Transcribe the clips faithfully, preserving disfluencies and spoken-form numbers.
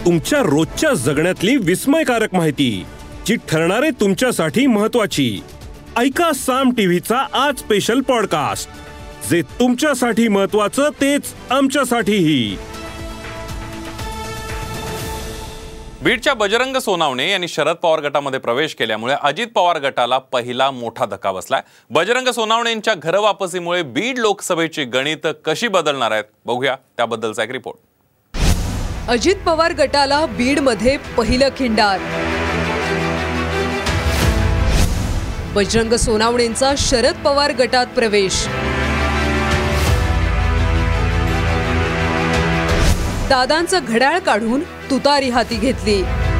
तुमच्या रोजच्या जगण्यातली विस्मयकारक माहिती जी ठरणारे तुमच्यासाठी महत्त्वाची. ऐका साम टीव्हीचा आज स्पेशल पॉडकास्ट, जे तुमच्यासाठी महत्त्वाचं तेच आमच्यासाठीही. बीडच्या बजरंग सोनावणे यांनी शरद पवार गटामध्ये प्रवेश केल्यामुळे अजित पवार गटाला पहिला मोठा धक्का बसलाय. बजरंग सोनावणेंच्या घरवापसीमुळे बीड लोकसभेची गणित कशी बदलणार आहेत, बघूया त्याबद्दलचा एक रिपोर्ट. अजित पवार गटाला बीडमध्ये पहिलं खिंडार. बजरंग सोनावणेंचा शरद पवार गटात प्रवेश. दादांचं घड्याळ काढून तुतारी हाती घेतली.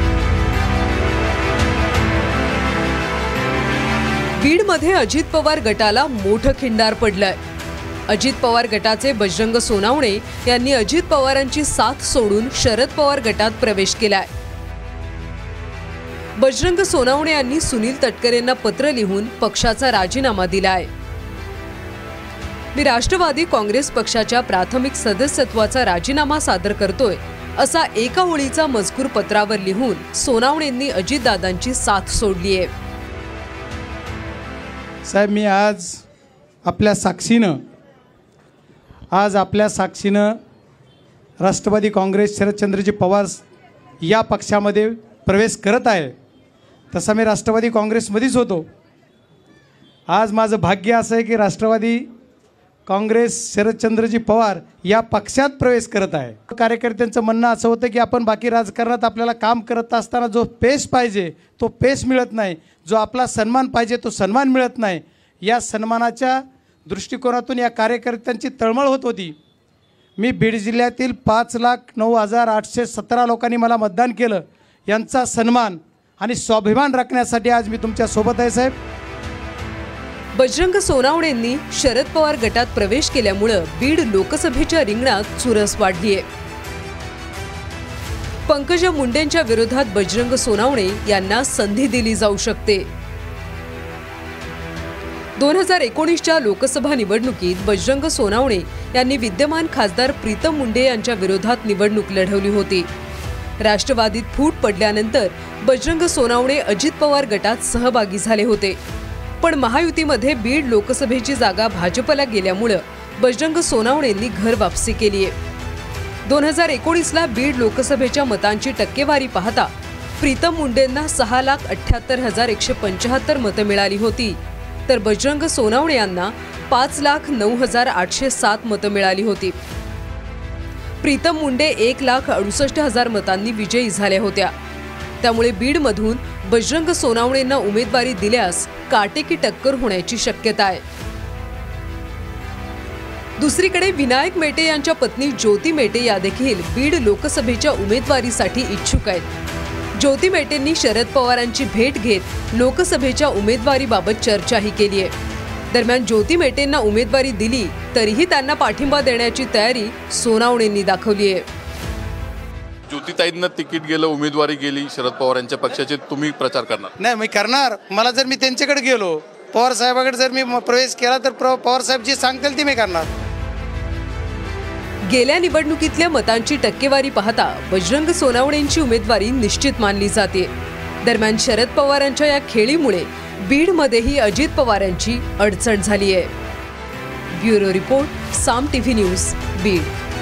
बीडमध्ये अजित पवार गटाला मोठं खिंडार पडलंय. अजित पवार गटाचे बजरंग सोनावणे यांनी अजित पवारांची साथ सोडून शरद पवार गटात प्रवेश केलाय. बजरंग सोनावणे यांनी सुनील तटकरेंना पत्र लिहून पक्षाचा राजीनामा दिलाय. मी राष्ट्रवादी काँग्रेस पक्षाच्या प्राथमिक सदस्यत्वाचा राजीनामा सादर करतोय, असा एका ओळीचा मजकूर पत्रावर लिहून सोनावणेंनी अजितदादांची साथ सोडली आहे. साहेब, मी आज आपल्या साक्षीनं आज आपल्या साक्षीनं राष्ट्रवादी काँग्रेस शरदचंद्रजी पवार या पक्षामध्ये प्रवेश करत आहे. तसा मी राष्ट्रवादी काँग्रेसमध्येच होतो. आज माझं भाग्य असं आहे की राष्ट्रवादी काँग्रेस शरदचंद्रजी पवार या पक्षात प्रवेश करत आहे. कार्यकर्त्यांचं म्हणणं असं होतं की आपण बाकी राजकारणात आपल्याला काम करत असताना जो पेश पाहिजे तो पेश मिळत नाही, जो आपला सन्मान पाहिजे तो सन्मान मिळत नाही. या सन्मानाच्या दृष्टिकोनातून या कार्यकर्त्यांची तळमळ होत होती. मी बीड जिल्ह्यातील पाच लाख नऊ हजार आठशे सतरा लोकांनी मला मतदान केलं. यांचा सन्मान आणि स्वाभिमान राखण्यासाठी आज मी तुमच्या सोबत आहे साहेब. बजरंग सोनावणेंनी शरद पवार गटात प्रवेश केल्यामुळे बीड लोकसभेच्या रिंगणात चुरस वाढली आहे. पंकजा मुंडेंच्या विरोधात बजरंग सोनावणे यांना संधी दिली जाऊ शकते. दोन हजार एकोणीसच्या लोकसभा निवडणुकीत बजरंग सोनावणे यांनी विद्यमान खासदार प्रीतम मुंडे यांच्या विरोधात निवडणूक लढवली होती. राष्ट्रवादीत फूट पडल्यानंतर बजरंग सोनावणे अजित पवार गटात सहभागी झाले होते. पण महायुतीमध्ये बीड लोकसभेची जागा भाजपला गेल्यामुळे बजरंग सोनावणेंनी घर वापसी केली आहे. दोन हजार एकोणीसला बीड लोकसभेच्या मतांची टक्केवारी पाहता प्रीतम मुंडेंना सहा लाख अठ्ठ्याहत्तर हजार एकशे पंच्याहत्तर मतं मिळाली होती, तर बजरंग सोनावणे यांना पाच लाख नऊ हजार आठशे सात मतं मिळाली होती. प्रीतम मुंडे एक लाख अडुसष्ट हजार मतांनी विजयी झाल्या होत्या. त्यामुळे बीडमधून बजरंग सोनावणेंना उमेदवारी दिल्यास काटेकी टक्कर होण्याची शक्यता आहे. दुसरीकडे विनायक मेटे यांच्या पत्नी ज्योती मेटे या देखील बीड लोकसभेच्या उमेदवारीसाठी इच्छुक आहेत. ज्योती मेटेंनी शरद पवारांची भेट घेत लोकसभेच्या उमेदवारीबाबत चर्चाही केली आहे. दरम्यान ज्योती मेटेंना उमेदवारी दिली तरीही त्यांना पाठिंबा देण्याची तयारी सोनावणेंनी दाखवली आहे. ज्योतिताईंना तिकीट गेलं, उमेदवारी गेली शरद पवार यांच्या पक्षाचे, तुम्ही प्रचार करणार? नाही, मी करणार. मला जर मी त्यांच्याकडे गेलो, पवार साहेबाकडे जर मी प्रवेश केला तर पवार साहेब जी सांगतील ती मी करणार. गेल्या निवडणुकीतल्या मतांची टक्केवारी पाहता बजरंग सोनावणेंची उमेदवारी निश्चित मानली जाते. दरम्यान शरद पवारांच्या या खेळीमुळे बीडमध्येही अजित पवारांची अडचण झाली आहे. Bureau report, Saam TV news, Beed.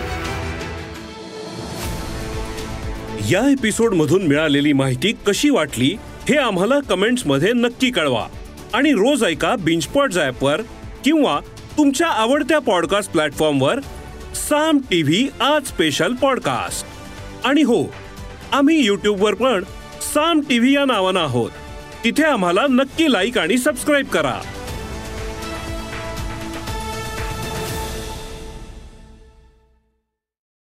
या एपिसोडमधून मिळालेली माहिती कशी वाटली हे आम्हाला कमेंट्समध्ये नक्की कळवा. आणि रोज ऐका बिंचपॉट ॲपवर किंवा तुमच्या आवडत्या पॉडकास्ट प्लॅटफॉर्मवर साम टीव्ही आज स्पेशल पॉडकास्ट. आणि हो, आम्ही यूट्यूबवर पण साम टीव्ही या नावानं आहोत. तिथे आम्हाला नक्की लाईक आणि सबस्क्राईब करा.